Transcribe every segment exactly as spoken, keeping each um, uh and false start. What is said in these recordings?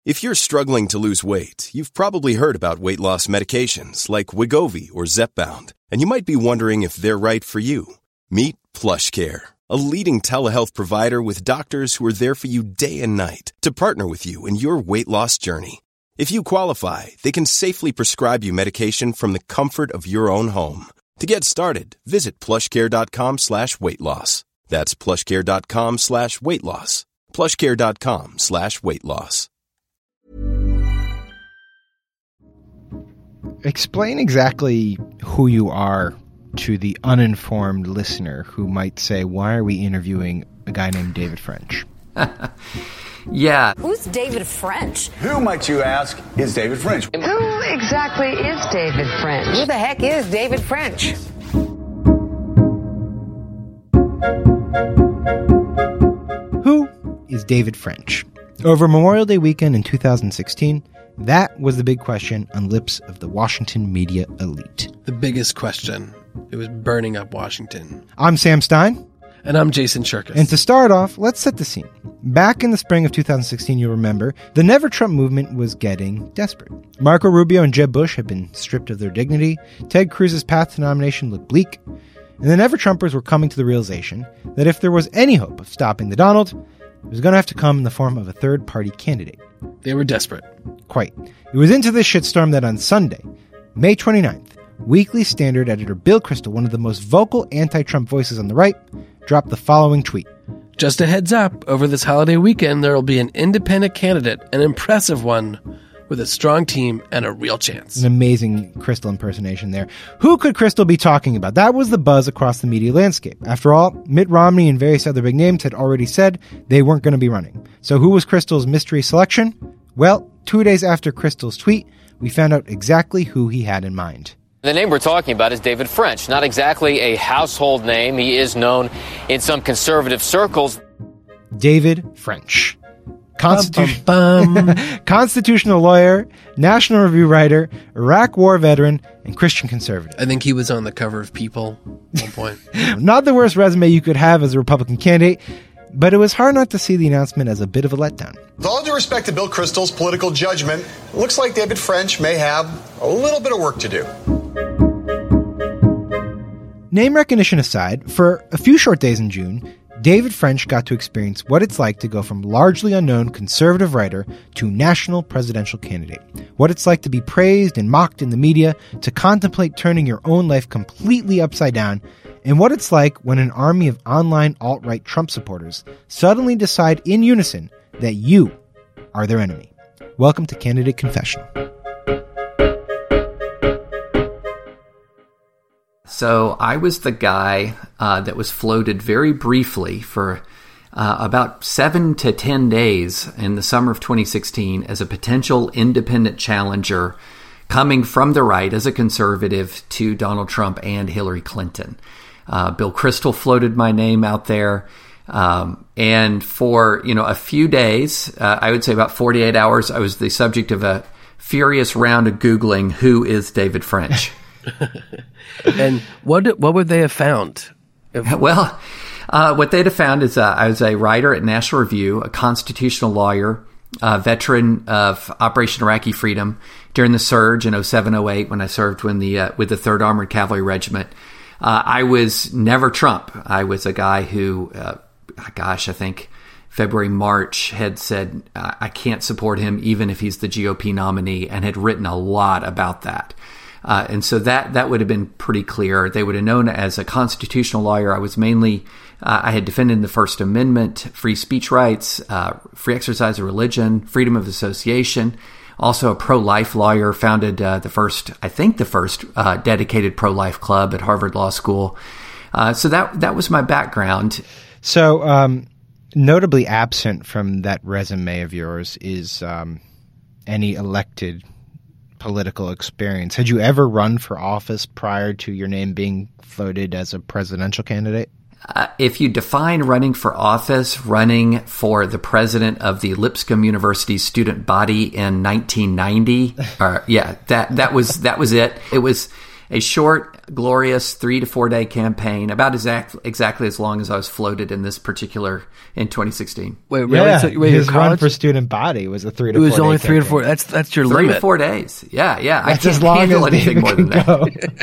If you're struggling to lose weight, you've probably heard about weight loss medications like Wegovy or Zepbound, and you might be wondering if they're right for you. Meet PlushCare, a leading telehealth provider with doctors who are there for you day and night to partner with you in your weight loss journey. If you qualify, they can safely prescribe you medication from the comfort of your own home. To get started, visit plushcare.com slash weight loss. That's plushcare.com slash weight loss. plushcare.com slash weight loss. Explain exactly who you are to the uninformed listener who might say, why are we interviewing a guy named David French? Yeah. Who's David French? Who, might you ask, is David French? Who exactly is David French? Who the heck is David French? Who is David French? Over Memorial Day weekend in two thousand sixteen, that was the big question on lips of the Washington media elite. The biggest question. It was burning up Washington. I'm Sam Stein. And I'm Jason Cherkas. And to start off, let's set the scene. Back in the spring of two thousand sixteen, you'll remember, the Never Trump movement was getting desperate. Marco Rubio and Jeb Bush had been stripped of their dignity. Ted Cruz's path to nomination looked bleak. And the Never Trumpers were coming to the realization that if there was any hope of stopping the Donald, it was going to have to come in the form of a third-party candidate. They were desperate. Quite. It was into this shitstorm that on Sunday, May twenty-ninth, Weekly Standard editor Bill Kristol, one of the most vocal anti-Trump voices on the right, dropped the following tweet. Just a heads up, over this holiday weekend, there will be an independent candidate, an impressive one, with a strong team and a real chance. An amazing Kristol impersonation there. Who could Kristol be talking about? That was the buzz across the media landscape. After all, Mitt Romney and various other big names had already said they weren't going to be running. So who was Kristol's mystery selection? Well, two days after Kristol's tweet, we found out exactly who he had in mind. The name we're talking about is David French. Not exactly a household name. He is known in some conservative circles. David French. Constitu- bum, bum, bum. Constitutional lawyer, National Review writer, Iraq War veteran, and Christian conservative. I think he was on the cover of People at one point. Not the worst resume you could have as a Republican candidate, but it was hard not to see the announcement as a bit of a letdown. With all due respect to Bill Kristol's political judgment, it looks like David French may have a little bit of work to do. Name recognition aside, for a few short days in June, David French got to experience what it's like to go from largely unknown conservative writer to national presidential candidate. What it's like to be praised and mocked in the media, to contemplate turning your own life completely upside down, and what it's like when an army of online alt-right Trump supporters suddenly decide in unison that you are their enemy. Welcome to Candidate Confessional. So I was the guy uh, that was floated very briefly for uh, about seven to ten days in the summer of twenty sixteen as a potential independent challenger coming from the right as a conservative to Donald Trump and Hillary Clinton. Uh, Bill Kristol floated my name out there. Um, and for, you know, a few days, uh, I would say about forty-eight hours, I was the subject of a furious round of Googling, who is David French? And what what would they have found? If- well, uh, what they'd have found is uh, I was a writer at National Review, a constitutional lawyer, a veteran of Operation Iraqi Freedom during the surge in oh seven oh eight when I served when the, uh, with the third Armored Cavalry Regiment. Uh, I was never Trump. I was a guy who, uh, gosh, I think February, March had said, uh, I can't support him even if he's the G O P nominee, and had written a lot about that. Uh, and so that, that would have been pretty clear. They would have known as a constitutional lawyer. I was mainly, uh, I had defended the First Amendment, free speech rights, uh, free exercise of religion, freedom of association. Also a pro-life lawyer, founded uh, the first, I think the first uh, dedicated pro-life club at Harvard Law School. Uh, so that that was my background. So um, notably absent from that resume of yours is um, any elected political experience. Had you ever run for office prior to your name being floated as a presidential candidate? Uh, if you define running for office, running for the president of the Lipscomb University student body in nineteen ninety, or yeah, that that was that was it. It was a short, glorious three to four day campaign, about exact, exactly as long as I was floated in this particular in twenty sixteen. Wait, really? Yeah, So, wait, his your run college? for student body was a three to It four. was only day three to campaign. four. That's that's your Three limit. to four days. Yeah, yeah. That's I as can't long handle as anything David more can than go.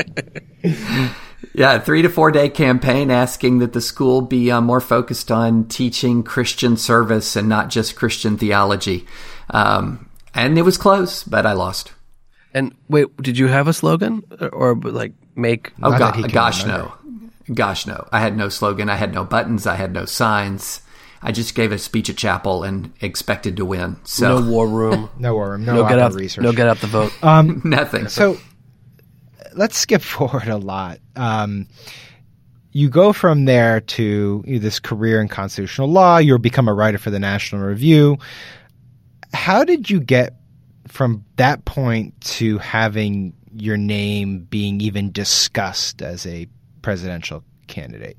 that. Yeah, three to four day campaign asking that the school be uh, more focused on teaching Christian service and not just Christian theology. Um, and it was close, but I lost. And wait, did you have a slogan or, or like make? Oh, Not go- that he can gosh, remember. no. Gosh, no. I had no slogan. I had no buttons. I had no signs. I just gave a speech at chapel and expected to win. So No war room. No war room. No, no get opera out. research. No get out the vote. nothing. So let's skip forward a lot. Um, you go from there to you know, this career in constitutional law. You become a writer for the National Review. How did you get from that point to having your name being even discussed as a presidential candidate?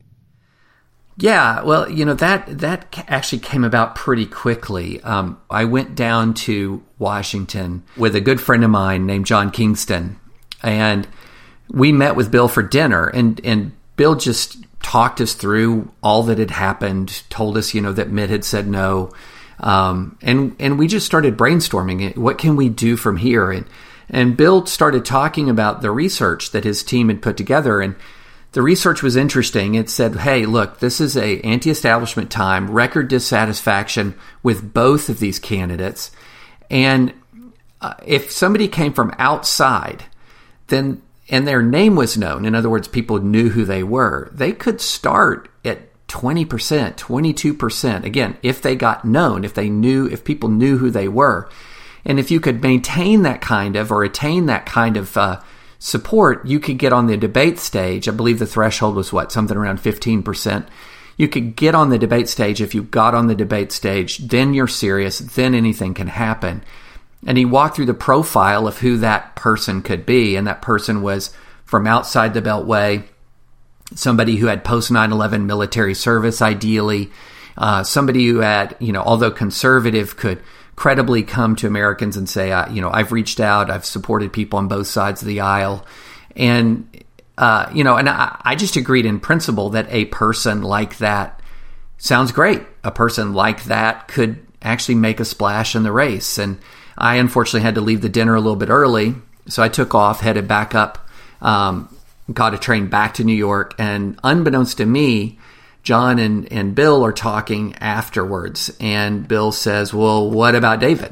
Yeah, well, you know, that that ca- actually came about pretty quickly. Um, I went down to Washington with a good friend of mine named John Kingston, and we met with Bill for dinner, and, and Bill just talked us through all that had happened, told us, you know, that Mitt had said no, um, and and we just started brainstorming. What can we do from here? And and Bill started talking about the research that his team had put together, and the research was interesting. It said, hey, look, this is a anti-establishment time, record dissatisfaction with both of these candidates. And uh, if somebody came from outside, then and their name was known, in other words, people knew who they were, they could start at twenty percent, twenty-two percent. Again, if they got known, if they knew, if people knew who they were. And if you could maintain that kind of or attain that kind of uh, support, you could get on the debate stage. I believe the threshold was what, something around fifteen percent. You could get on the debate stage. If you got on the debate stage, then you're serious, then anything can happen. And he walked through the profile of who that person could be, and that person was from outside the Beltway, somebody who had post nine eleven military service, ideally, uh, somebody who had, you know, although conservative, could credibly come to Americans and say, uh, you know, I've reached out, I've supported people on both sides of the aisle. And, uh, you know, and I, I just agreed in principle that a person like that sounds great. A person like that could actually make a splash in the race. And I unfortunately had to leave the dinner a little bit early. So I took off, headed back up, um, got a train back to New York. And unbeknownst to me, John and, and Bill are talking afterwards, and Bill says, well, what about David?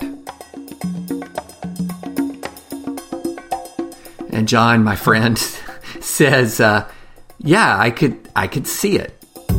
And John, my friend, says, uh, yeah, I could, I could see it.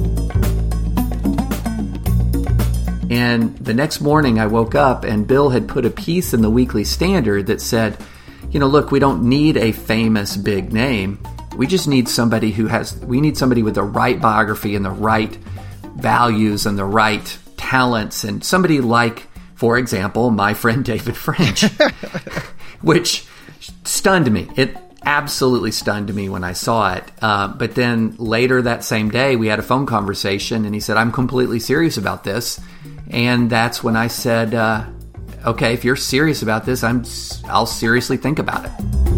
And the next morning I woke up and Bill had put a piece in the Weekly Standard that said, you know, look, we don't need a famous big name. We just need somebody who has, we need somebody with the right biography and the right values and the right talents, and somebody like, for example, my friend David French, which stunned me. It absolutely stunned me when I saw it. Uh, but then later that same day, we had a phone conversation, and he said, I'm completely serious about this. And that's when I said, uh, okay, if you're serious about this, I'm, I'll seriously think about it.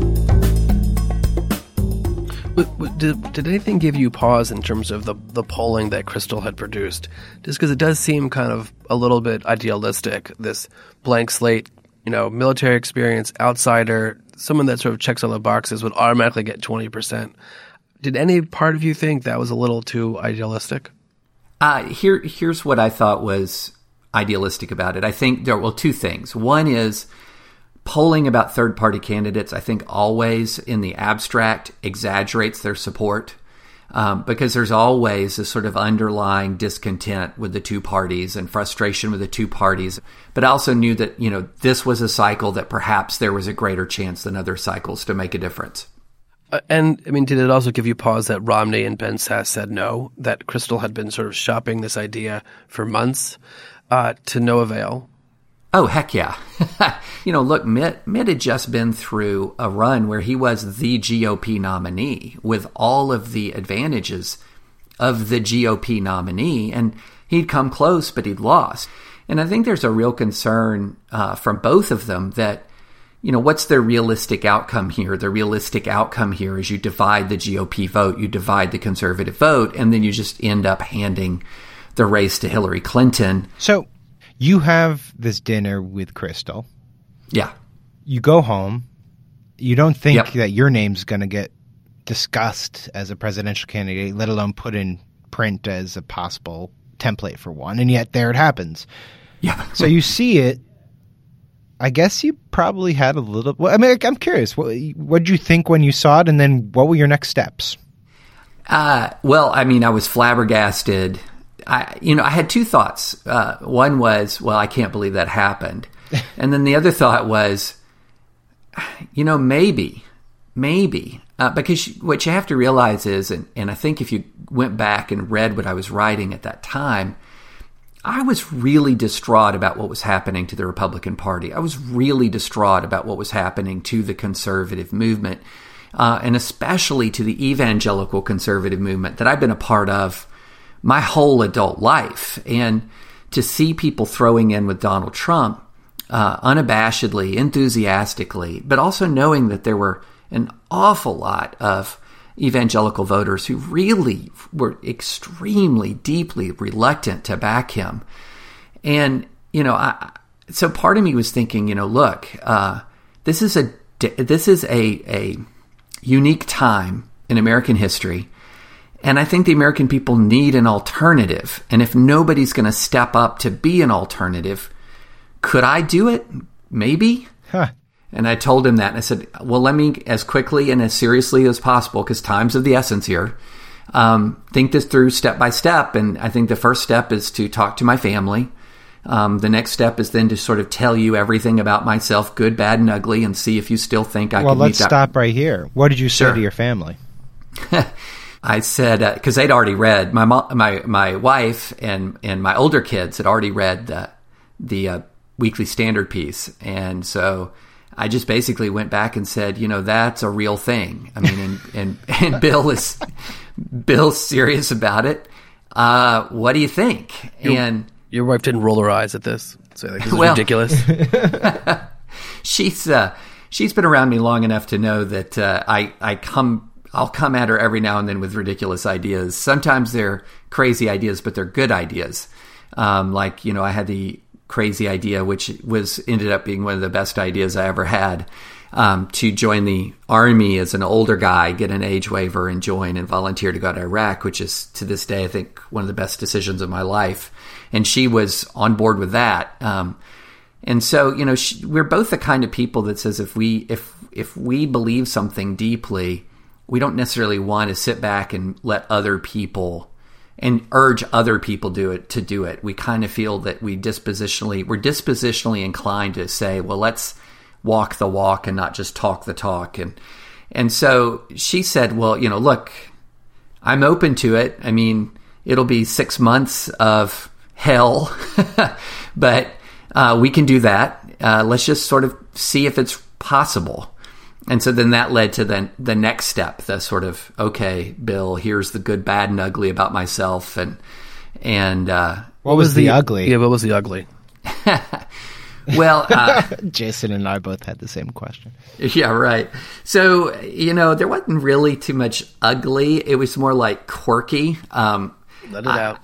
Did, did anything give you pause in terms of the, the polling that Kristol had produced? Just because it does seem kind of a little bit idealistic, this blank slate, you know, military experience, outsider, someone that sort of checks all the boxes would automatically get twenty percent. Did any part of you think that was a little too idealistic? Uh, here, here's what I thought was idealistic about it. I think there were well, two things. One is polling about third-party candidates, I think always in the abstract exaggerates their support um, because there's always a sort of underlying discontent with the two parties and frustration with the two parties. But I also knew that, you know, this was a cycle that perhaps there was a greater chance than other cycles to make a difference. Uh, and, I mean, did it also give you pause that Romney and Ben Sasse said no, that Kristol had been sort of shopping this idea for months uh, to no avail? Oh, heck yeah. You know, look, Mitt, Mitt had just been through a run where he was the G O P nominee with all of the advantages of the G O P nominee. And he'd come close, but he'd lost. And I think there's a real concern uh, from both of them that, you know, what's the realistic outcome here? The realistic outcome here is you divide the G O P vote, you divide the conservative vote, and then you just end up handing the race to Hillary Clinton. So you have this dinner with Krystal. Yeah. You go home. You don't think Yep. that your name's going to get discussed as a presidential candidate, let alone put in print as a possible template for one. And yet there it happens. Yeah. So you see it. I guess you probably had a little. Well, I mean, I'm curious. What did you think when you saw it, and then what were your next steps? Uh, well, I mean, I was flabbergasted. I, you know, I had two thoughts. Uh, one was, well, I can't believe that happened, and then the other thought was, you know, maybe, maybe, uh, because what you have to realize is, and, and I think if you went back and read what I was writing at that time, I was really distraught about what was happening to the Republican Party. I was really distraught about what was happening to the conservative movement, uh, and especially to the evangelical conservative movement that I've been a part of my whole adult life. And to see people throwing in with Donald Trump uh, unabashedly, enthusiastically, but also knowing that there were an awful lot of evangelical voters who really were extremely deeply reluctant to back him. And, you know, I, so part of me was thinking, you know, look, uh, this is a, this is a, a unique time in American history. And I think the American people need an alternative. And if nobody's going to step up to be an alternative, could I do it? Maybe. Huh. And I told him that, and I said, well, let me, as quickly and as seriously as possible, because time's of the essence here, um, think this through step by step. And I think the first step is to talk to my family. Um, the next step is then to sort of tell you everything about myself, good, bad, and ugly, and see if you still think I well, can meet that. Well, let's stop right here. What did you say Sure. to your family? I said, because uh, they'd already read, my mo- my my wife and, and my older kids had already read the, the uh, Weekly Standard piece. And so I just basically went back and said, you know, that's a real thing. I mean, and and, and Bill is Bill's serious about it. Uh, what do you think? Your, and your wife didn't roll her eyes at this. So like, this is well, ridiculous. she's uh, she's been around me long enough to know that uh, I I come I'll come at her every now and then with ridiculous ideas. Sometimes they're crazy ideas, but they're good ideas. Um, like, you know, I had the crazy idea, which was ended up being one of the best ideas I ever had, um, to join the Army as an older guy, get an age waiver, and join and volunteer to go to Iraq, which is to this day, I think, one of the best decisions of my life. And she was on board with that. Um, and so, you know, she, we're both the kind of people that says if we if if we believe something deeply, we don't necessarily want to sit back and let other people and urge other people do it to do it. We kind of feel that we dispositionally, we're dispositionally inclined to say, well, let's walk the walk and not just talk the talk. And, and so she said, well, you know, look, I'm open to it. I mean, it'll be six months of hell, but uh, we can do that. Uh, let's just sort of see if it's possible. And so then that led to the, the next step, the sort of, okay, Bill, here's the good, bad, and ugly about myself. And, and, uh, what was the, the ugly? Yeah, what was the ugly? Well, uh, Jason and I both had the same question. Yeah, right. So, you know, there wasn't really too much ugly. It was more like quirky. Um, Let it I, out.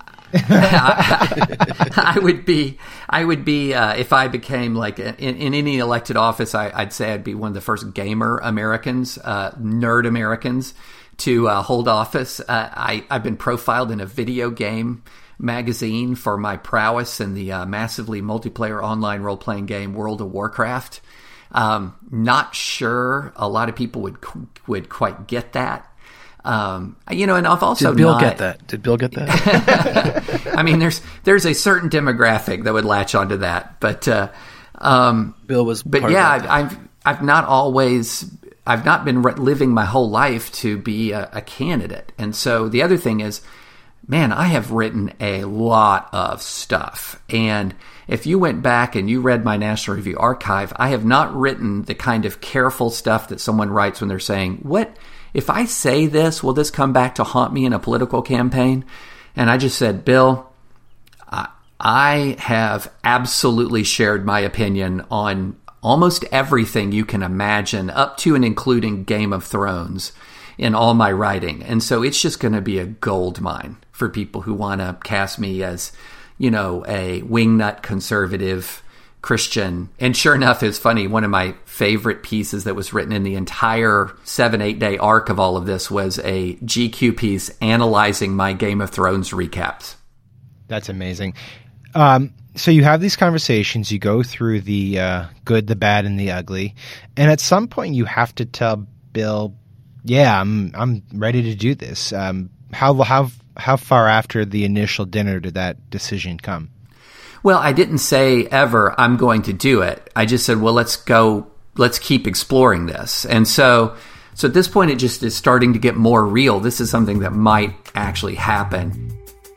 I, I would be, I would be, uh, if I became like in, in any elected office, I, I'd say I'd be one of the first gamer Americans, uh, nerd Americans to uh, hold office. Uh, I, I've been profiled in a video game magazine for my prowess in the uh, massively multiplayer online role-playing game World of Warcraft. Um, not sure a lot of people would would quite get that. Um, you know, and I've also Did Bill not, get that? Did Bill get that? I mean, there's there's a certain demographic that would latch onto that, but uh, um, Bill was. But part yeah, of that. I've, I've I've not always I've not been re- living my whole life to be a, a candidate, and so the other thing is, man, I have written a lot of stuff, and if you went back and you read my National Review archive, I have not written the kind of careful stuff that someone writes when they're saying, what, if I say this, will this come back to haunt me in a political campaign? And I just said, Bill, I, I have absolutely shared my opinion on almost everything you can imagine, up to and including Game of Thrones, in all my writing. And so it's just going to be a gold mine for people who want to cast me as, you know, a wingnut conservative Christian. And sure enough, it's funny, one of my favorite pieces that was written in the entire seven, eight day arc of all of this was a G Q piece analyzing my Game of Thrones recaps. That's amazing. Um, so you have these conversations, you go through the uh, good, the bad, and the ugly, and at some point you have to tell Bill, yeah, I'm I'm ready to do this. Um, how how how far after the initial dinner did that decision come? Well, I didn't say ever, I'm going to do it. I just said, well, let's go, let's keep exploring this. And so, so at this point, it just is starting to get more real. This is something that might actually happen.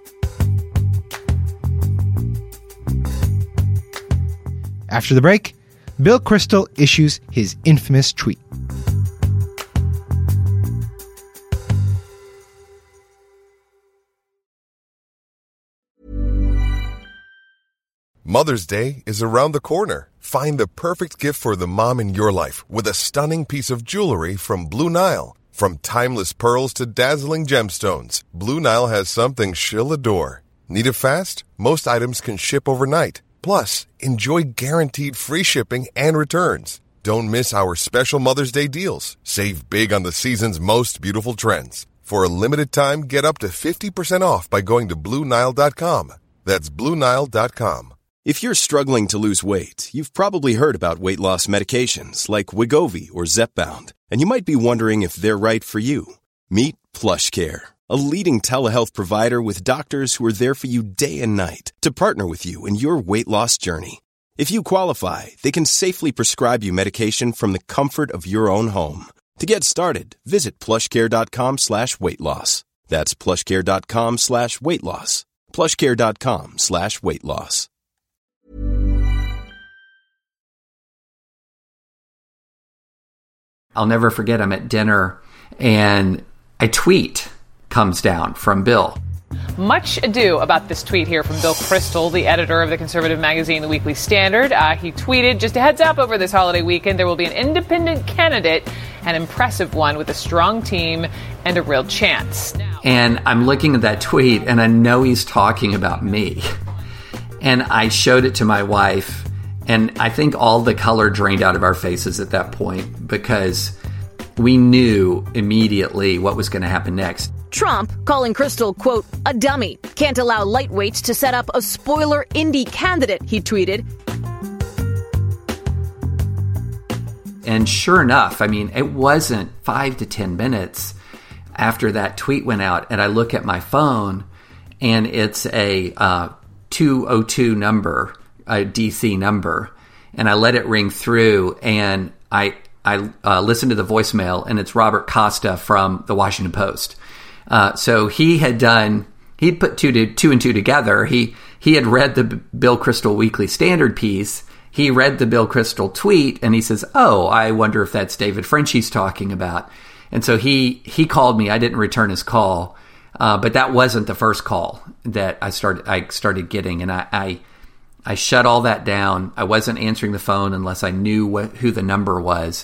After the break, Bill Kristol issues his infamous tweet. Mother's Day is around the corner. Find the perfect gift for the mom in your life with a stunning piece of jewelry from Blue Nile. From timeless pearls to dazzling gemstones, Blue Nile has something she'll adore. Need it fast? Most items can ship overnight. Plus, enjoy guaranteed free shipping and returns. Don't miss our special Mother's Day deals. Save big on the season's most beautiful trends. For a limited time, get up to fifty percent off by going to Blue Nile dot com. That's Blue Nile dot com. If you're struggling to lose weight, you've probably heard about weight loss medications like Wegovy or Zepbound, and you might be wondering if they're right for you. Meet PlushCare, a leading telehealth provider with doctors who are there for you day and night to partner with you in your weight loss journey. If you qualify, they can safely prescribe you medication from the comfort of your own home. To get started, visit plushcare.com slash weight loss. That's plushcare.com slash weight loss. plushcare.com slash weight loss. I'll never forget, I'm at dinner and a tweet comes down from Bill. Much ado about this tweet here from Bill Kristol, the editor of the conservative magazine, The Weekly Standard. Uh, he tweeted, just a heads up, over this holiday weekend, there will be an independent candidate, an impressive one with a strong team and a real chance. Now- and I'm looking at that tweet and I know he's talking about me. And I showed it to my wife, and I think all the color drained out of our faces at that point because we knew immediately what was going to happen next. Trump calling Kristol, quote, a dummy. Can't allow lightweights to set up a spoiler indie candidate, he tweeted. And sure enough, I mean, it wasn't five to ten minutes after that tweet went out, and I look at my phone, and it's a uh, two oh two number, a D C number, and I let it ring through, and I I uh, listened to the voicemail, and it's Robert Costa from the Washington Post. Uh, so he had done, he'd put two to two and two together. He he had read the Bill Kristol Weekly Standard piece. He read the Bill Kristol tweet, and he says, "Oh, I wonder if that's David French he's talking about." And so he he called me. I didn't return his call, uh, but that wasn't the first call that I started I started getting, and I. I I shut all that down. I wasn't answering the phone unless I knew what, who the number was.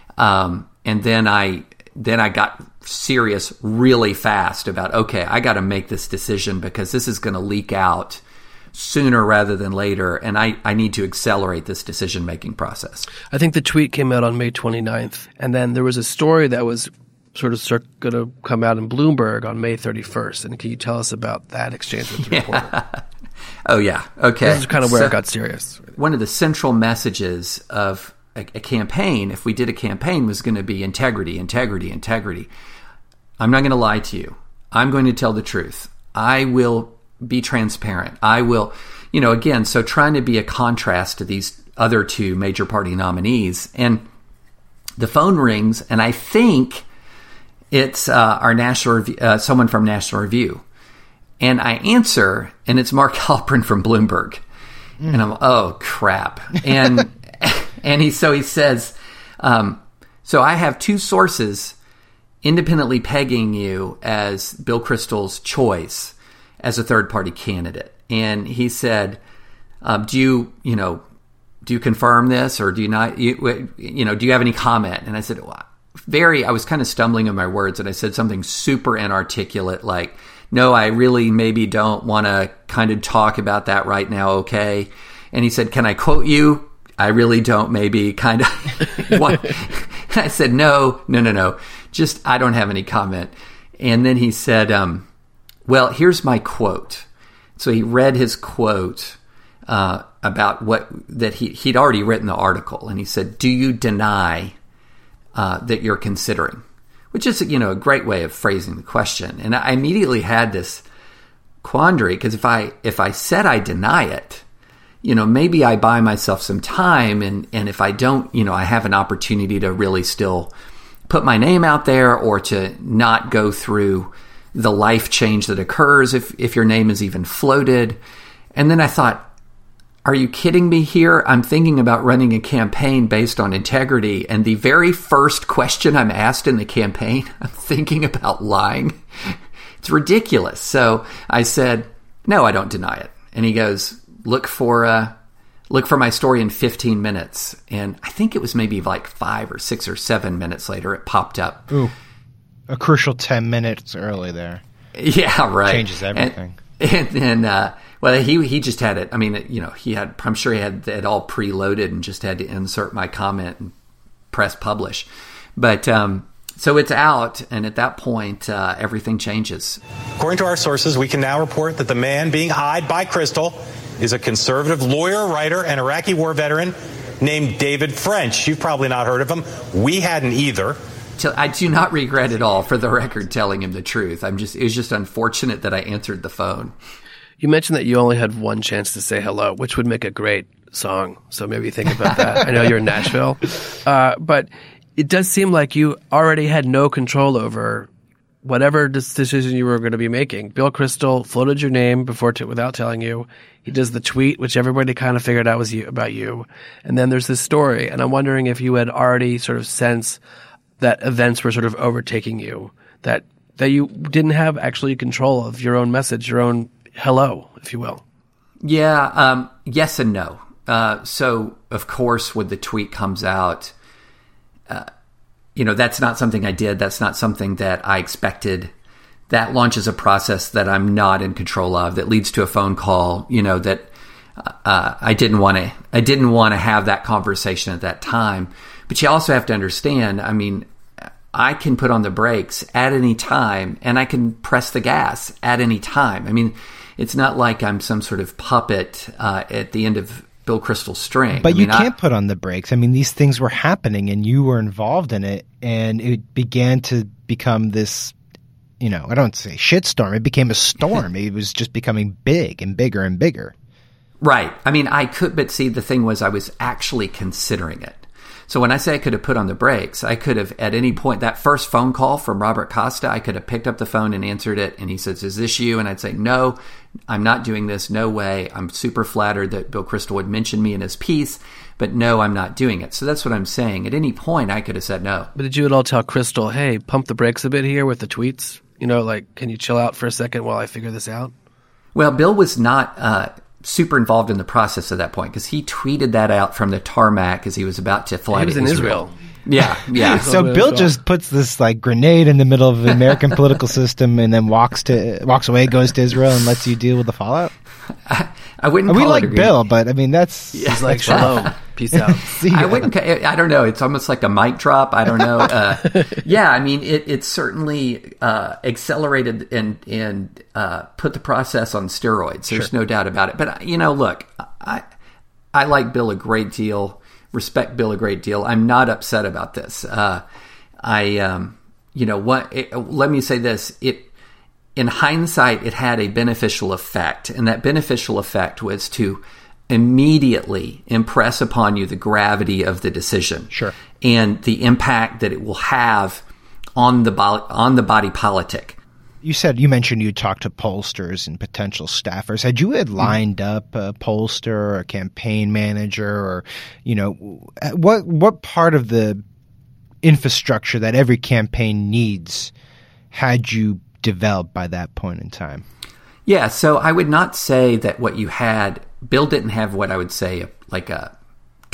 Um, and then I then I got serious really fast about, okay, I got to make this decision because this is going to leak out sooner rather than later, and I, I need to accelerate this decision-making process. I think the tweet came out on May twenty-ninth, and then there was a story that was sort of going to come out in Bloomberg on May thirty-first. And can you tell us about that exchange with the reporter? Yeah. Oh, yeah. Okay. This is kind of where so, it got serious. One of the central messages of a, a campaign, if we did a campaign, was going to be integrity, integrity, integrity. I'm not going to lie to you. I'm going to tell the truth. I will be transparent. I will, you know, again, so trying to be a contrast to these other two major party nominees. And the phone rings, and I think it's uh, our National Review, uh, someone from National Review. And I answer, and it's Mark Halperin from Bloomberg. Mm. And I'm, oh, crap. And and he so he says, um, so I have two sources independently pegging you as Bill Kristol's choice as a third-party candidate. And he said, um, do you, you know, do you confirm this or do you not, you, you know, do you have any comment? And I said, well, very, I was kind of stumbling in my words and I said something super inarticulate like, no, I really maybe don't want to kind of talk about that right now. Okay. And he said, can I quote you? I really don't maybe kind of want. I said, no, no, no, no. Just, I don't have any comment. And then he said, um, well, here's my quote. So he read his quote uh, about what, that he, he'd already written the article. And he said, do you deny uh, that you're considering? Which is, you know, a great way of phrasing the question. And I immediately had this quandary because if I, if I said I deny it, you know, maybe I buy myself some time and, and if I don't, you know, I have an opportunity to really still put my name out there or to not go through the life change that occurs if, if your name is even floated. And then I thought, are you kidding me here? I'm thinking about running a campaign based on integrity. And the very first question I'm asked in the campaign, I'm thinking about lying. It's ridiculous. So I said, no, I don't deny it. And he goes, look for uh, look for my story in fifteen minutes. And I think it was maybe like five or six or seven minutes later, it popped up. Ooh, a crucial ten minutes early there. Yeah, right. Changes everything. And, and then, uh, well, he he just had it. I mean, you know, he had, I'm sure he had it all preloaded and just had to insert my comment and press publish. But, um, so it's out, and at that point, uh, everything changes. According to our sources, we can now report that the man being eyed by Kristol is a conservative lawyer, writer, and Iraqi war veteran named David French. You've probably not heard of him. We hadn't either. I do not regret at all, for the record, telling him the truth. I'm just, it was just unfortunate that I answered the phone. You mentioned that you only had one chance to say hello, which would make a great song. So maybe think about that. I know you're in Nashville. Uh, but it does seem like you already had no control over whatever decision you were going to be making. Bill Kristol floated your name before t- without telling you. He does the tweet, which everybody kind of figured out was you, about you. And then there's this story. And I'm wondering if you had already sort of sensed that events were sort of overtaking you, that that you didn't have actually control of your own message, your own hello, if you will. Yeah, um, yes and no. Uh, so, of course, when the tweet comes out, uh, you know, that's not something I did. That's not something that I expected. That launches a process that I'm not in control of, that leads to a phone call, you know, that uh, I didn't want to, I didn't want to have that conversation at that time. But you also have to understand, I mean, I can put on the brakes at any time and I can press the gas at any time. I mean, it's not like I'm some sort of puppet uh, at the end of Bill Kristol's string. But I you mean, can't I, put on the brakes. I mean, these things were happening and you were involved in it, and it began to become this, you know, I don't say shitstorm. It became a storm. It was just becoming big and bigger and bigger. Right. I mean, I could, but see, the thing was I was actually considering it. So when I say I could have put on the brakes, I could have at any point, that first phone call from Robert Costa, I could have picked up the phone and answered it. And he says, is this you? And I'd say, no, I'm not doing this. No way. I'm super flattered that Bill Kristol would mention me in his piece, but no, I'm not doing it. So that's what I'm saying. At any point, I could have said no. But did you at all tell Kristol, hey, pump the brakes a bit here with the tweets? You know, like, can you chill out for a second while I figure this out? Well, Bill was not uh, super involved in the process at that point because he tweeted that out from the tarmac as he was about to fly he was to in Israel. Israel. Yeah, yeah. So Bill just puts this like grenade in the middle of the American political system and then walks to walks away, goes to Israel, and lets you deal with the fallout. I, I wouldn't. We call like it a Bill, but I mean that's he's that's like shalom, peace out. I wouldn't. I don't know. It's almost like a mic drop. I don't know. Uh, yeah, I mean, it, it certainly uh, accelerated and and uh, put the process on steroids. There's sure. no doubt about it. But you know, look, I I like Bill a great deal. Respect Bill a great deal. I'm not upset about this. Uh, I, um, you know, what? It, let me say this: it, in hindsight, it had a beneficial effect, and that beneficial effect was to immediately impress upon you the gravity of the decision, sure, and the impact that it will have on the bo- on the body politic. You said, you mentioned you talked to pollsters and potential staffers. Had you had lined up a pollster or a campaign manager, or, you know, what what part of the infrastructure that every campaign needs had you developed by that point in time? Yeah, so I would not say that what you had, Bill didn't have what I would say like a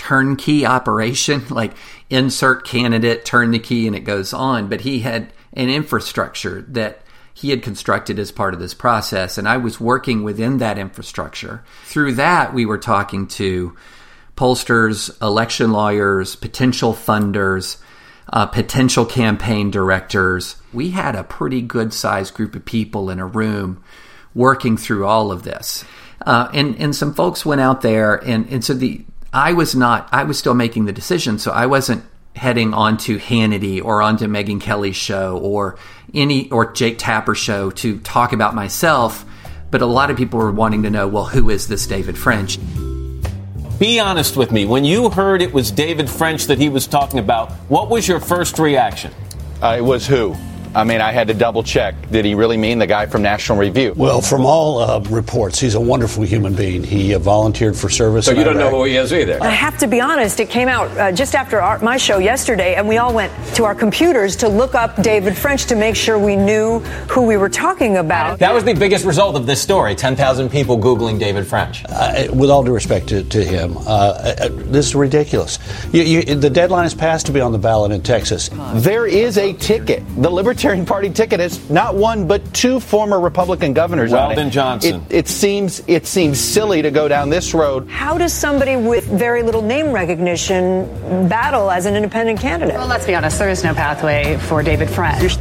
turnkey operation, like insert candidate, turn the key, and it goes on. But he had an infrastructure that he had constructed as part of this process, and I was working within that infrastructure. Through that, we were talking to pollsters, election lawyers, potential funders, uh, potential campaign directors. We had a pretty good-sized group of people in a room working through all of this. Uh, and, and some folks went out there, and, and so the I was not, I was still making the decision, so I wasn't heading onto Hannity or onto Megyn Kelly's show or any or Jake Tapper's show to talk about myself, but a lot of people were wanting to know, well, who is this David French? Be honest with me. When you heard it was David French that he was talking about, what was your first reaction? Uh, it was who? I mean, I had to double check. Did he really mean the guy from National Review? Well, from all uh, reports, he's a wonderful human being. He uh, volunteered for service. So you don't Iraq. know who he is either? I have to be honest, it came out uh, just after our, my show yesterday, and we all went to our computers to look up David French to make sure we knew who we were talking about. That was the biggest result of this story, ten thousand people Googling David French. Uh, with all due respect to, to him, uh, uh, this is ridiculous. You, you, the deadline is passed to be on the ballot in Texas. There is a ticket. The Libertarian Party ticket has not one but two former Republican governors on it. Weldon Johnson. It, it seems it seems silly to go down this road. How does somebody with very little name recognition battle as an independent candidate? Well, let's be honest, there is no pathway for David French.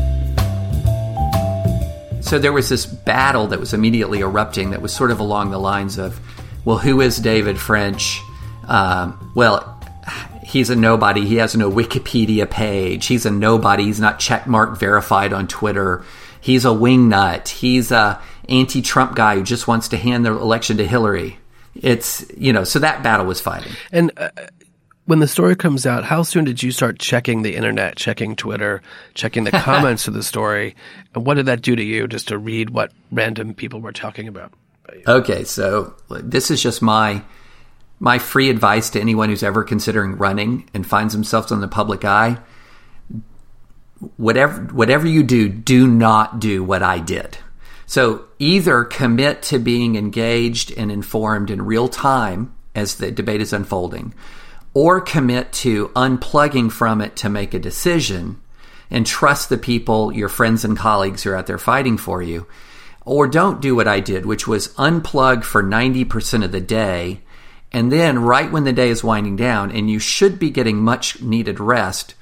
So there was this battle that was immediately erupting that was sort of along the lines of, well, who is David French? Um, well, he's a nobody. He has no Wikipedia page. He's a nobody. He's not checkmark verified on Twitter. He's a wingnut. He's a anti-Trump guy who just wants to hand the election to Hillary. It's, you know, so that battle was fighting. And uh, when the story comes out, how soon did you start checking the internet, checking Twitter, checking the comments of the story? And what did that do to you, just to read what random people were talking about? Okay, so this is just my... My free advice to anyone who's ever considering running and finds themselves in the public eye, whatever whatever you do, do not do what I did. So either commit to being engaged and informed in real time as the debate is unfolding, or commit to unplugging from it to make a decision and trust the people, your friends and colleagues who are out there fighting for you. Or don't do what I did, which was unplug for ninety percent of the day. And then right when the day is winding down and you should be getting much needed rest,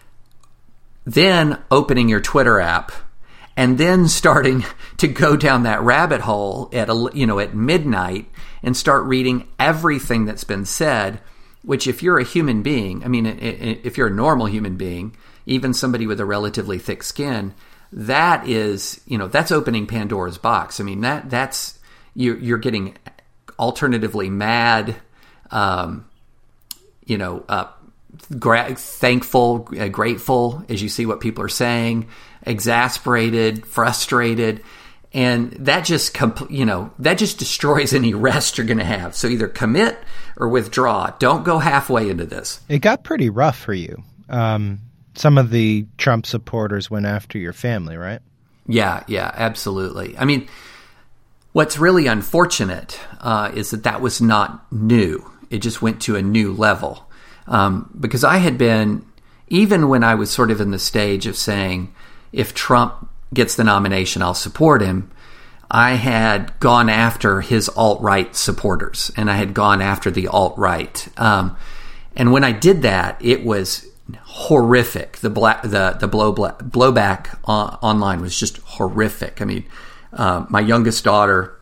then opening your Twitter app and then starting to go down that rabbit hole at a, you know, at midnight and start reading everything that's been said, which if you're a human being, I mean, if you're a normal human being, even somebody with a relatively thick skin, that is, you know, that's opening Pandora's box. I mean, that that's, you, you're getting alternatively mad, um, you know, uh, gra- thankful, uh, grateful as you see what people are saying, exasperated, frustrated, and that just, comp- you know, that just destroys any rest you're going to have. So either commit or withdraw. Don't go halfway into this. It got pretty rough for you. Um, some of the Trump supporters went after your family, right? Yeah, yeah, absolutely. I mean, what's really unfortunate uh, is that that was not new. It just went to a new level. Um, because I had been, even when I was sort of in the stage of saying, if Trump gets the nomination, I'll support him, I had gone after his alt-right supporters, and I had gone after the alt-right. Um, and when I did that, it was horrific. The black, the the blow black, blowback on, online was just horrific. I mean, uh, my youngest daughter,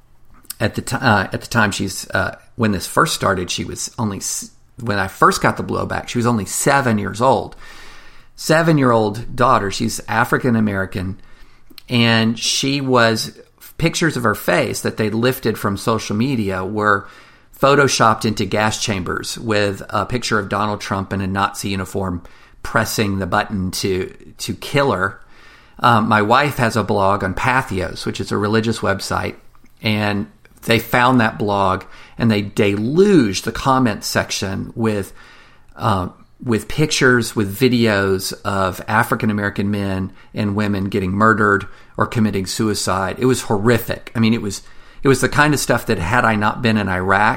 at the time, uh, at the time she's uh, when this first started, she was only when I first got the blowback, she was only seven years old. Seven-year-old daughter. She's African American, and she was pictures of her face that they lifted from social media were photoshopped into gas chambers with a picture of Donald Trump in a Nazi uniform pressing the button to to kill her. Um, my wife has a blog on Pathos, which is a religious website, and they found that blog and they deluged the comment section with uh, with pictures, with videos of African American men and women getting murdered or committing suicide. It was horrific. I mean, it was it was the kind of stuff that had I not been in Iraq,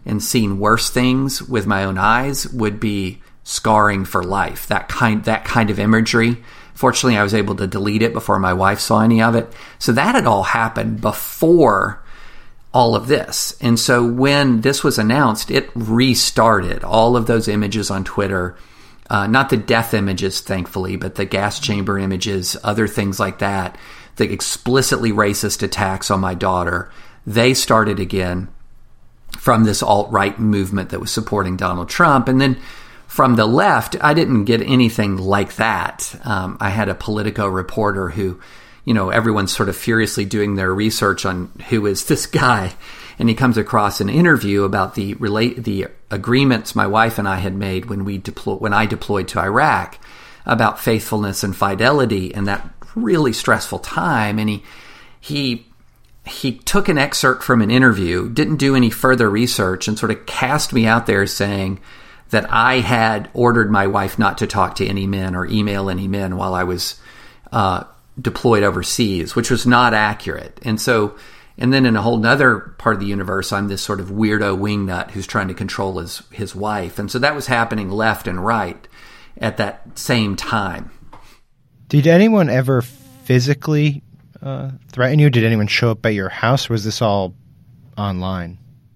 and seen worse things with my own eyes would be scarring for life. That kind, that kind of imagery. Fortunately, I was able to delete it before my wife saw any of it. So that had all happened before all of this. And so when this was announced, it restarted all of those images on Twitter. Uh, not the death images, thankfully, but the gas chamber images, other things like that, the explicitly racist attacks on my daughter. They started again from this alt-right movement that was supporting Donald Trump. And then from the left, I didn't get anything like that. Um, I had a Politico reporter who, you know, everyone's sort of furiously doing their research on who is this guy. And he comes across an interview about the relate the agreements my wife and I had made when we deploy when I deployed to Iraq about faithfulness and fidelity in that really stressful time. And he he he took an excerpt from an interview, didn't do any further research, and sort of cast me out there saying that I had ordered my wife not to talk to any men or email any men while I was uh, deployed overseas, which was not accurate. And so, and then in a whole nother part of the universe, I'm this sort of weirdo wingnut who's trying to control his, his wife. And so that was happening left and right at that same time. Did anyone ever physically uh, threaten you? Did anyone show up at your house, or was this all online?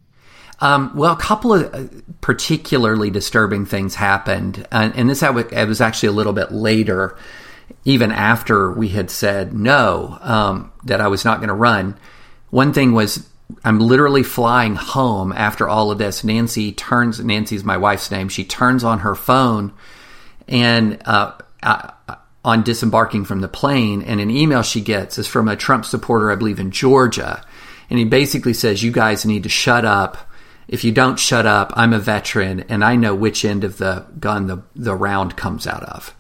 Um, well, a couple of particularly disturbing things happened, and, and this it was actually a little bit later, even after we had said no, um, that I was not going to run. One thing was, I'm literally flying home after all of this. Nancy turns, Nancy's my wife's name, she turns on her phone, and uh, uh, on disembarking from the plane, and an email she gets is from a Trump supporter, I believe in Georgia, and he basically says, you guys need to shut up. If you don't shut up, I'm a veteran, and I know which end of the gun the, the round comes out of.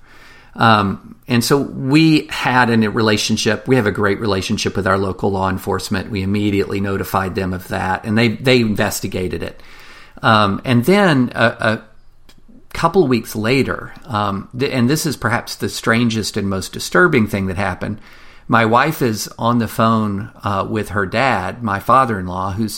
Um, and so we had a relationship. We have a great relationship with our local law enforcement. We immediately notified them of that, and they, they investigated it. Um, and then a, a couple of weeks later, um, th- and this is perhaps the strangest and most disturbing thing that happened, my wife is on the phone uh, with her dad, my father-in-law, who's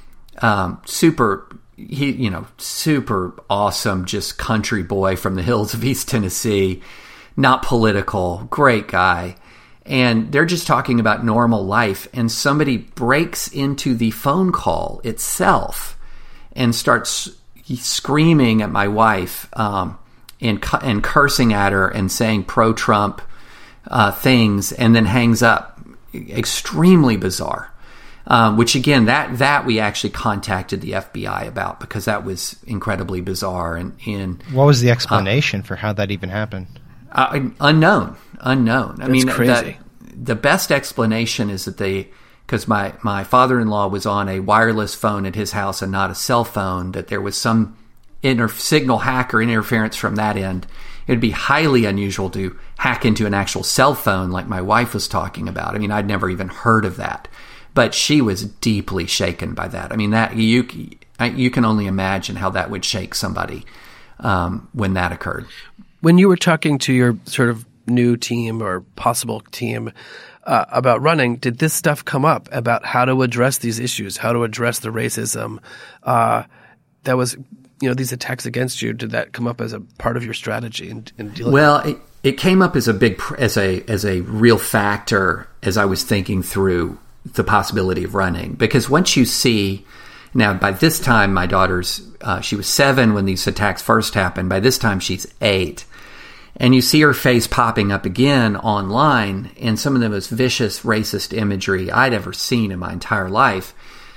Um, super, he, you know, super awesome, just country boy from the hills of East Tennessee, not political, great guy. And they're just talking about normal life. And somebody breaks into the phone call itself and starts screaming at my wife, um, and, and cursing at her and saying pro-Trump, uh, things, and then hangs up. Extremely bizarre. Um, which again, that that we actually contacted the F B I about, because that was incredibly bizarre. And, and what was the explanation uh, for how that even happened? Uh, unknown, unknown. I That's mean, crazy. The, the best explanation is that they, because my my father-in-law was on a wireless phone at his house and not a cell phone, that there was some inter- signal hack or interference from that end. It would be highly unusual to hack into an actual cell phone like my wife was talking about. I mean, I'd never even heard of that. But she was deeply shaken by that. I mean, that you you can only imagine how that would shake somebody um, when that occurred. When you were talking to your sort of new team or possible team uh, about running, did this stuff come up about how to address these issues, how to address the racism uh, that was, you know, these attacks against you? Did that come up as a part of your strategy in, in dealing? Well, it, it came up as a big as a as a real factor as I was thinking through the possibility of running, because once you see, now by this time my daughter's uh, she was seven when these attacks first happened. By this time she's eight, and you see her face popping up again online in some of the most vicious racist imagery I'd ever seen in my entire life,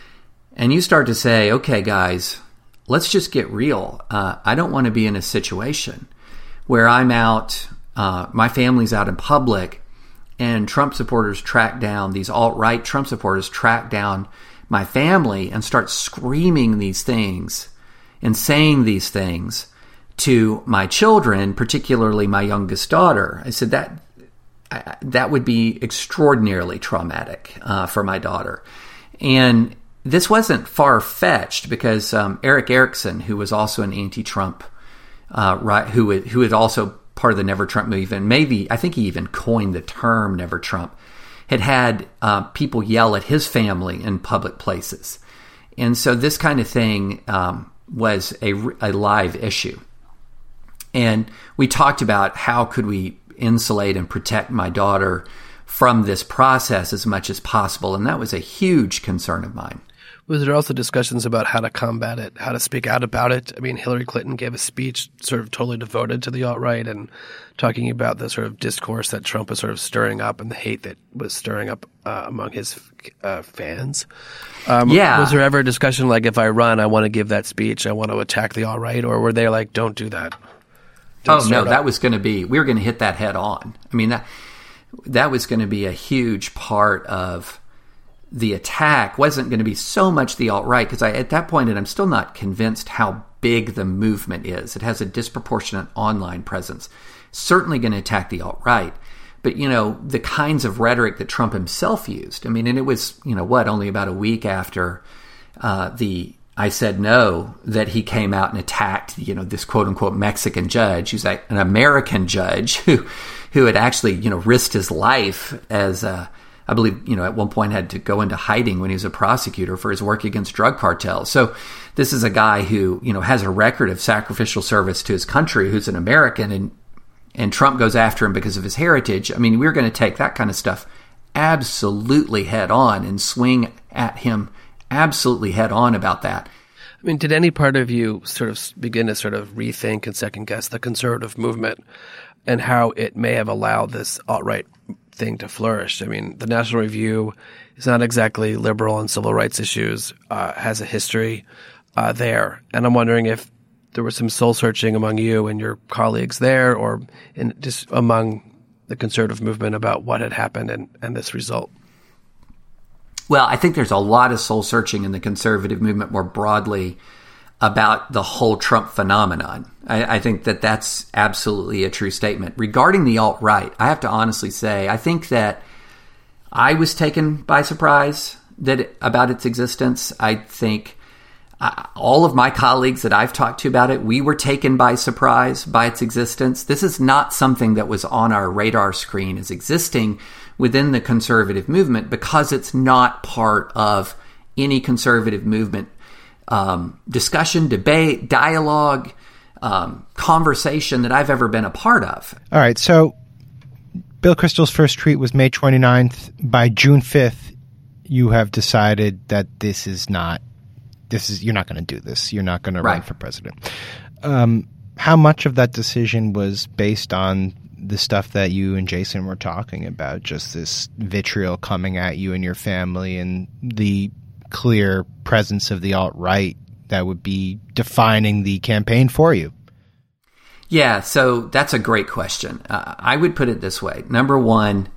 and you start to say, okay guys, let's just get real. uh, I don't want to be in a situation where I'm out, uh, my family's out in public, and Trump supporters track down, these alt-right Trump supporters track down my family and start screaming these things and saying these things to my children, particularly my youngest daughter. I said that that would be extraordinarily traumatic uh, for my daughter. And this wasn't far-fetched, because um, Eric Erickson, who was also an anti-Trump, uh, right, who who had also part of the Never Trump movement, maybe, I think he even coined the term Never Trump, had had uh, people yell at his family in public places. and so this kind of thing um, was a, a live issue. And we talked about how could we insulate and protect my daughter from this process as much as possible. And that was a huge concern of mine. Was there also discussions about how to combat it, how to speak out about it? I mean, Hillary Clinton gave a speech sort of totally devoted to the alt-right and talking about the sort of discourse that Trump was sort of stirring up and the hate that was stirring up uh, among his uh, fans. Um, yeah. Was there ever a discussion like, if I run, I want to give that speech, I want to attack the alt-right? Or were they like, don't do that? Don't oh, no, up. that was going to be, we were going to hit that head on. I mean, that that was going to be a huge part of the attack. Wasn't going to be so much the alt-right, because I, at that point, and I'm still not convinced how big the movement is. It has a disproportionate online presence. Certainly going to attack the alt-right. But, you know, the kinds of rhetoric that Trump himself used. I mean, and it was, you know, what, only about a week after uh, the I Said No that he came out and attacked, you know, this quote-unquote Mexican judge, who's like an American judge who who had actually, you know, risked his life as a I believe, you know, at one point had to go into hiding when he was a prosecutor for his work against drug cartels. So this is a guy who, you know, has a record of sacrificial service to his country, who's an American, and and Trump goes after him because of his heritage. I mean, we're going to take that kind of stuff absolutely head on and swing at him absolutely head on about that. I mean, did any part of you sort of begin to sort of rethink and second guess the conservative movement and how it may have allowed this alt-right thing to flourish? I mean, the National Review is not exactly liberal on civil rights issues, uh, has a history uh, there. And I'm wondering if there was some soul searching among you and your colleagues there, or in just among the conservative movement about what had happened and, and this result. Well, I think there's a lot of soul searching in the conservative movement more broadly about the whole Trump phenomenon. I, I think that that's absolutely a true statement. Regarding the alt-right, I have to honestly say, I think that I was taken by surprise that it, about its existence. I think uh, all of my colleagues that I've talked to about it, we were taken by surprise by its existence. This is not something that was on our radar screen as existing within the conservative movement, because it's not part of any conservative movement um, discussion, debate, dialogue, um, conversation that I've ever been a part of. All right. So Bill Kristol's first tweet was May twenty-ninth. By June fifth, you have decided that this is not, this is, you're not going to do this. You're not going to run Right. for president. Um, how much of that decision was based on the stuff that you and Jason were talking about, just this vitriol coming at you and your family and the clear presence of the alt-right that would be defining the campaign for you? Yeah, so that's a great question. Uh, I would put it this way. Number one,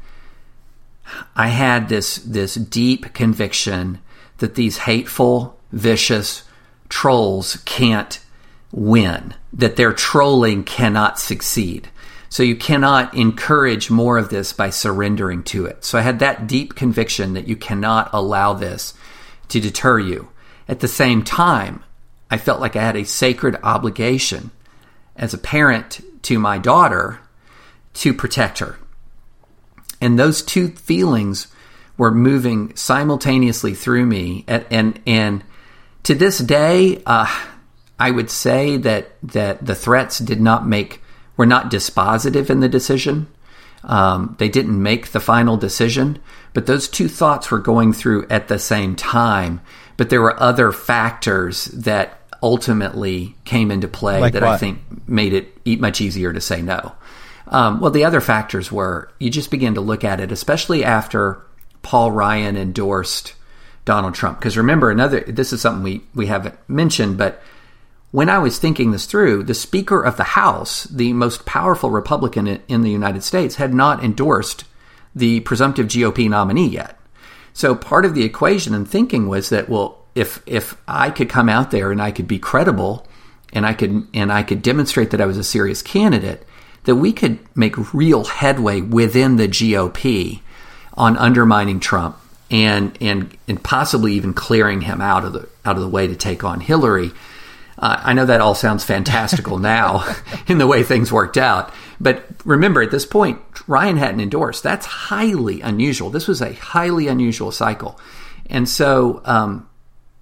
I had this this deep conviction that these hateful, vicious trolls can't win, that their trolling cannot succeed. So you cannot encourage more of this by surrendering to it. So I had that deep conviction that you cannot allow this to deter you. At the same time, I felt like I had a sacred obligation as a parent to my daughter to protect her. And those two feelings were moving simultaneously through me. And and, and to this day, uh, I would say that that the threats did not make were not dispositive in the decision. Um, they didn't make the final decision, but those two thoughts were going through at the same time. But there were other factors that ultimately came into play Like that what? I think made it much easier to say no. Um, well, the other factors were, you just begin to look at it, especially after Paul Ryan endorsed Donald Trump. Because remember, another, this is something we, we haven't mentioned, but when I was thinking this through, the Speaker of the House, the most powerful Republican in the United States, had not endorsed the presumptive G O P nominee yet. So part of the equation and thinking was that, well, if if I could come out there and I could be credible and I could and I could demonstrate that I was a serious candidate, that we could make real headway within the G O P on undermining Trump and and and possibly even clearing him out of the out of the way to take on Hillary. Uh, I know that all sounds fantastical now in the way things worked out. But remember, at this point, Ryan hadn't endorsed. That's highly unusual. This was a highly unusual cycle. And so um,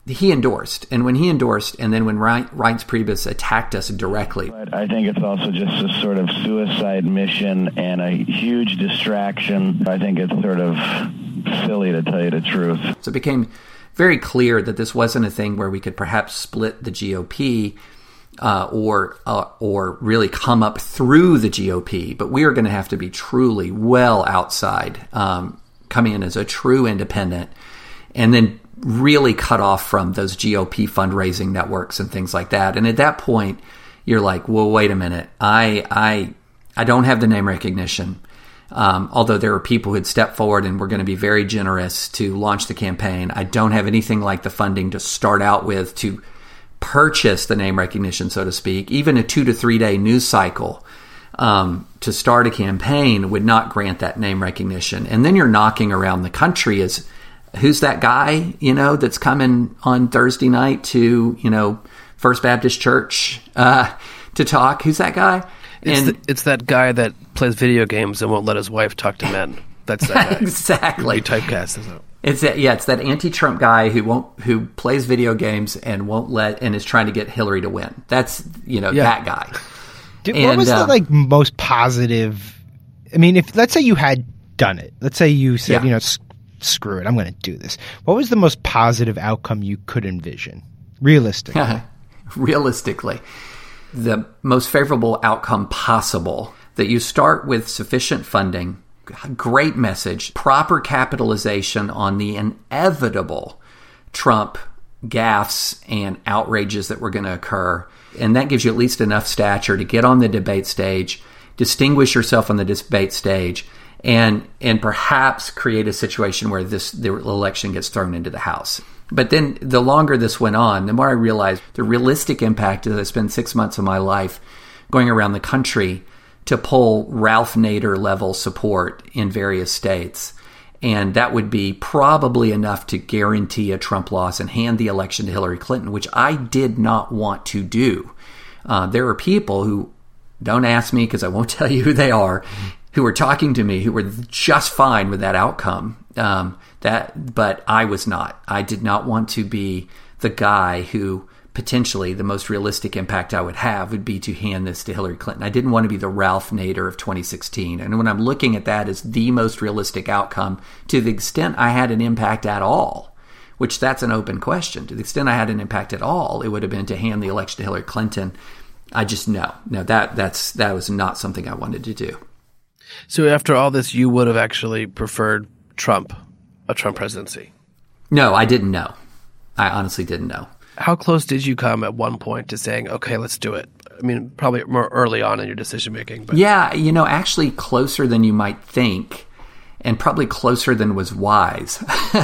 he endorsed. And when he endorsed, and then when Reince Priebus attacked us directly. But I think it's also just a sort of suicide mission and a huge distraction. I think it's sort of silly, to tell you the truth. So it became very clear that this wasn't a thing where we could perhaps split the G O P uh, or uh, or really come up through the G O P, but we are going to have to be truly well outside, um, come in as a true independent, and then really cut off from those G O P fundraising networks and things like that. And at that point, you're like, well, wait a minute. I I I don't have the name recognition. Um, although there are people who had stepped forward and were going to be very generous to launch the campaign. I don't have anything like the funding to start out with to purchase the name recognition, so to speak. Even a two to three day news cycle um, to start a campaign would not grant that name recognition. And then you're knocking around the country as, who's that guy, you know, that's coming on Thursday night to, you know, First Baptist Church uh, to talk? Who's that guy? It's, And the, it's that guy that plays video games and won't let his wife talk to men. That's that guy. Exactly. He typecast as a... It's that, yeah, it's that anti-Trump guy who won't, who plays video games and won't let, and is trying to get Hillary to win. That's, you know, Yeah. that guy. Dude, And, what was uh, the like most positive? I mean, if let's say you had done it, let's say you said, Yeah. you know, S- screw it, I'm going to do this. What was the most positive outcome you could envision, realistically? Realistically, the most favorable outcome possible, that you start with sufficient funding, great message, proper capitalization on the inevitable Trump gaffes and outrages that were going to occur. And that gives you at least enough stature to get on the debate stage, distinguish yourself on the debate stage, and and perhaps create a situation where this the election gets thrown into the House. But then the longer this went on, the more I realized the realistic impact is I spent six months of my life going around the country to pull Ralph Nader level support in various states. And that would be probably enough to guarantee a Trump loss and hand the election to Hillary Clinton, which I did not want to do. Uh, there are people who, don't ask me because I won't tell you who they are, who were talking to me who were just fine with that outcome. Um, that, but I was not. I did not want to be the guy who potentially the most realistic impact I would have would be to hand this to Hillary Clinton. I didn't want to be the Ralph Nader of twenty sixteen. And when I'm looking at that as the most realistic outcome, to the extent I had an impact at all, which that's an open question, to the extent I had an impact at all, it would have been to hand the election to Hillary Clinton. I just, no, no, that, that's, that was not something I wanted to do. So after all this, you would have actually preferred Trump, a Trump presidency? No, I didn't know. I honestly didn't know. How close did you come at one point to saying, okay, let's do it? I mean, probably more early on in your decision making. But Yeah, you know, actually closer than you might think, and probably closer than was wise.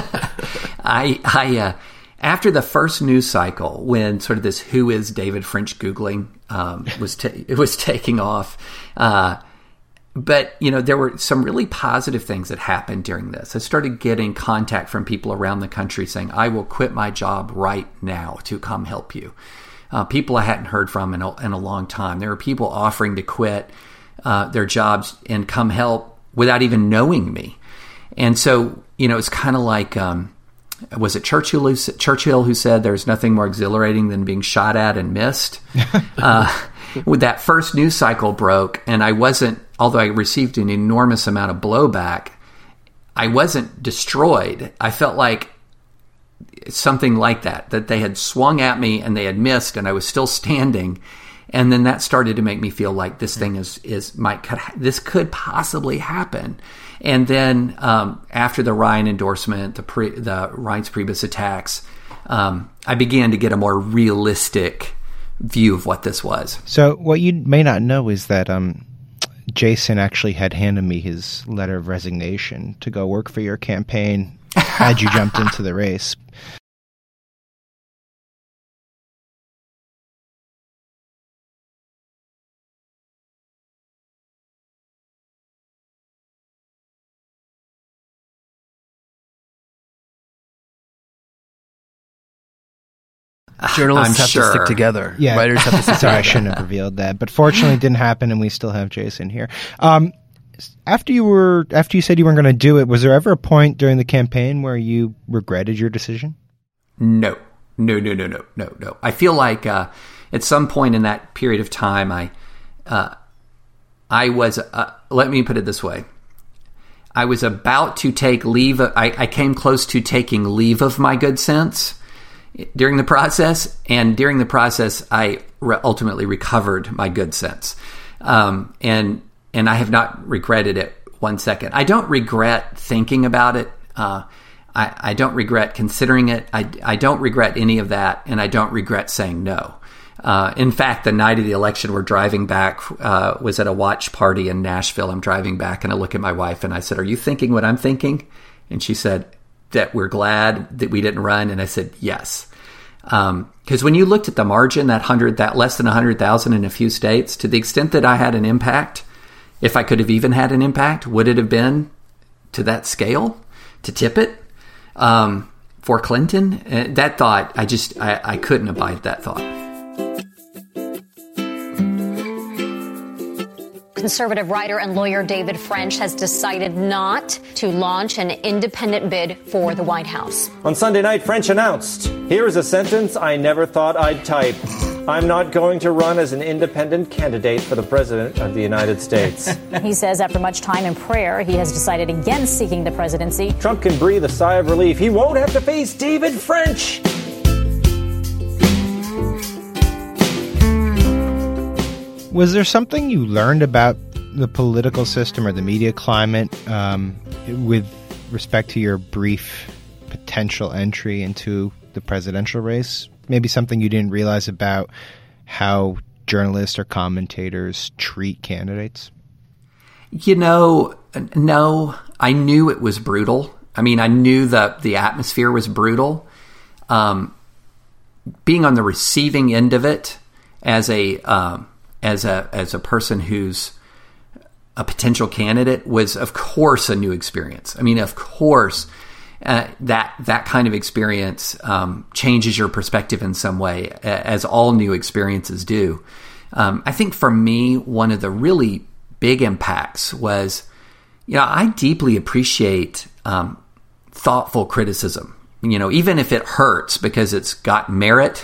I, I, uh, after the first news cycle, when sort of this "Who is David French" Googling um, was ta- it was taking off, uh, but you know there were some really positive things that happened during this. I started getting contact from people around the country saying, "I will quit my job right now to come help you." Uh, people I hadn't heard from in a, in a long time. There were people offering to quit uh, their jobs and come help without even knowing me. And so, you know, it's kind of like, um, was it Churchill who, Churchill who said there's nothing more exhilarating than being shot at and missed? uh, with that first news cycle broke, and I wasn't, although I received an enormous amount of blowback, I wasn't destroyed. I felt like something like that, that they had swung at me and they had missed and I was still standing. And then that started to make me feel like this thing is, is might, this could possibly happen. And then, um, after the Ryan endorsement, the pre, the Reince Priebus attacks, um, I began to get a more realistic view of what this was. So what you may not know is that, um, Jason actually had handed me his letter of resignation to go work for your campaign had you jumped into the race. Journalists I'm have sure. to stick together. Yeah. Writers have to stick Sorry, I together. shouldn't have revealed that. But fortunately, it didn't happen, and we still have Jason here. Um, after you were, after you said you weren't going to do it, was there ever a point during the campaign where you regretted your decision? No, no, no, no, no, no, no. I feel like uh, at some point in that period of time, I, uh, I was. Uh, let me put it this way: I was about to take leave. Of, I, I came close to taking leave of my good sense during the process, and during the process, I re- ultimately recovered my good sense, um, and and I have not regretted it one second. I don't regret thinking about it. Uh, I, I don't regret considering it. I, I don't regret any of that, and I don't regret saying no. Uh, in fact, the night of the election, we're driving back, uh, was at a watch party in Nashville. I'm driving back, and I look at my wife, and I said, "Are you thinking what I'm thinking?" And she said, "That we're glad that we didn't run." And I said, "Yes." Because um, when you looked at the margin, that hundred, that less than one hundred thousand in a few states, to the extent that I had an impact, if I could have even had an impact, would it have been to that scale, to tip it? Um, for Clinton, uh, that thought, I just, I, I couldn't abide that thought. Conservative writer and lawyer David French has decided not to launch an independent bid for the White House. On Sunday night, French announced, "Here is a sentence I never thought I'd type. I'm not going to run as an independent candidate for the President of the United States." He says after much time and prayer, he has decided against seeking the presidency. Trump can breathe a sigh of relief. He won't have to face David French. Was there something you learned about the political system or the media climate um, with respect to your brief potential entry into the presidential race? Maybe something you didn't realize about how journalists or commentators treat candidates? You know, no. I knew it was brutal. I mean, I knew that the atmosphere was brutal. Um, being on the receiving end of it as a um, as a as a person who's a potential candidate was, of course, a new experience. I mean, of course. Uh, that that kind of experience um, changes your perspective in some way, as all new experiences do. Um, I think for me, one of the really big impacts was, you know, I deeply appreciate um, thoughtful criticism, you know, even if it hurts because it's got merit.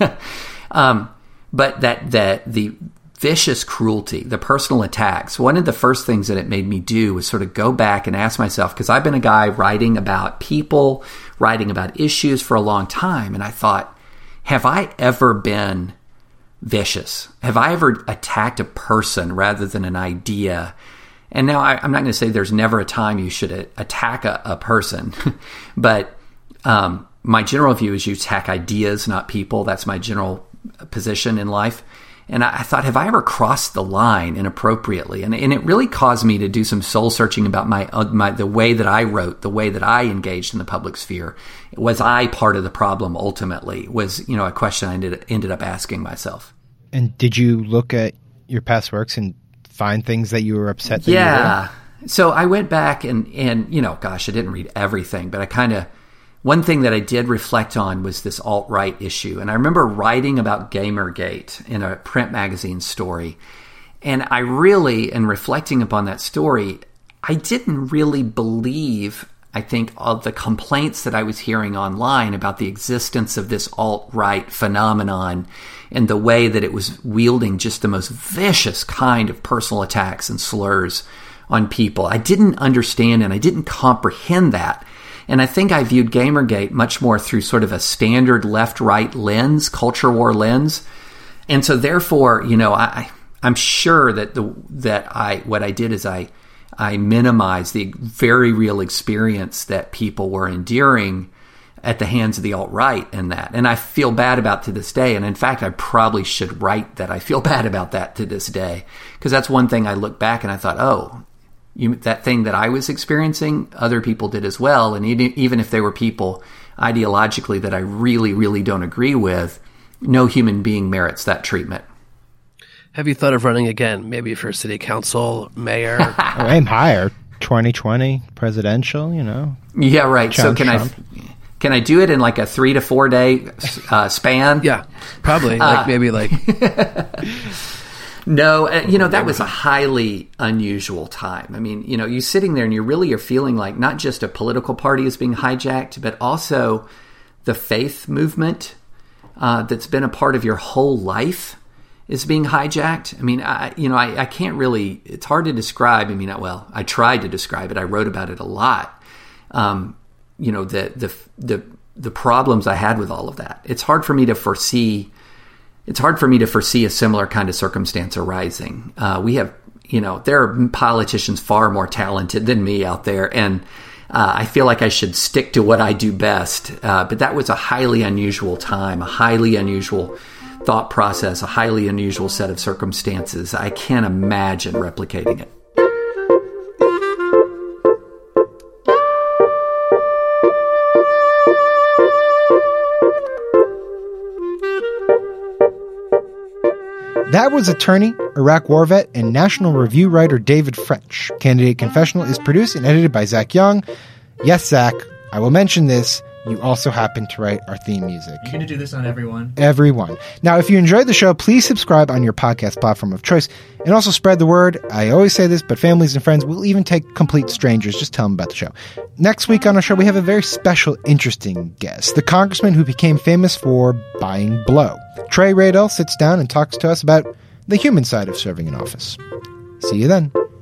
um, but that, that the vicious cruelty, the personal attacks, one of the first things that it made me do was sort of go back and ask myself, because I've been a guy writing about people, writing about issues for a long time, and I thought, have I ever been vicious? Have I ever attacked a person rather than an idea? And now I, I'm not going to say there's never a time you should a- attack a, a person, but um, my general view is you attack ideas, not people. That's my general position in life. And I, I thought, have I ever crossed the line inappropriately? And, and it really caused me to do some soul searching about my, uh, my the way that I wrote, the way that I engaged in the public sphere. Was I part of the problem ultimately? Was, you know, a question I ended, ended up asking myself. And did you look at your past works and find things that you were upset that yeah. you were? So I went back and, and, you know, gosh, I didn't read everything, but I kind of, one thing that I did reflect on was this alt-right issue. And I remember writing about Gamergate in a print magazine story. And I really, in reflecting upon that story, I didn't really believe, I think, of the complaints that I was hearing online about the existence of this alt-right phenomenon and the way that it was wielding just the most vicious kind of personal attacks and slurs on people. I didn't understand and I didn't comprehend that. And I think I viewed Gamergate much more through sort of a standard left-right lens, culture war lens. And so therefore, you know, I, I'm sure that the that I what I did is I I minimized the very real experience that people were enduring at the hands of the alt-right in that. And I feel bad about to this day. And in fact, I probably should write that I feel bad about that to this day. Because that's one thing I look back and I thought, oh, You, that thing that I was experiencing, other people did as well. And even if they were people ideologically that I really, really don't agree with, no human being merits that treatment. Have you thought of running again, maybe for city council, mayor? Oh, aim higher, twenty twenty presidential, you know. Yeah, right. John so can Trump. I can I do it in like a three to four day uh, span? Yeah, probably. Like Uh, maybe like... No, uh, you know, that was a highly unusual time. I mean, you know, you sitting there and you really are feeling like not just a political party is being hijacked, but also the faith movement uh, that's been a part of your whole life is being hijacked. I mean, I, you know, I, I can't really, it's hard to describe. I mean, well, I tried to describe it. I wrote about it a lot. Um, you know, the, the, the, the problems I had with all of that. It's hard for me to foresee, it's hard for me to foresee a similar kind of circumstance arising. Uh, we have, you know, there are politicians far more talented than me out there. And uh, I feel like I should stick to what I do best. Uh, but that was a highly unusual time, a highly unusual thought process, a highly unusual set of circumstances. I can't imagine replicating it. That was attorney, Iraq war vet, and National Review writer David French. Candidate Confessional is produced and edited by Zach Young. Yes, Zach, I will mention this. You also happen to write our theme music. You're going to do this on everyone? Everyone. Now, if you enjoyed the show, please subscribe on your podcast platform of choice and also spread the word. I always say this, but families and friends will even take complete strangers. Just tell them about the show. Next week on our show, we have a very special, interesting guest, the congressman who became famous for buying blow. Trey Radel sits down and talks to us about the human side of serving in office. See you then.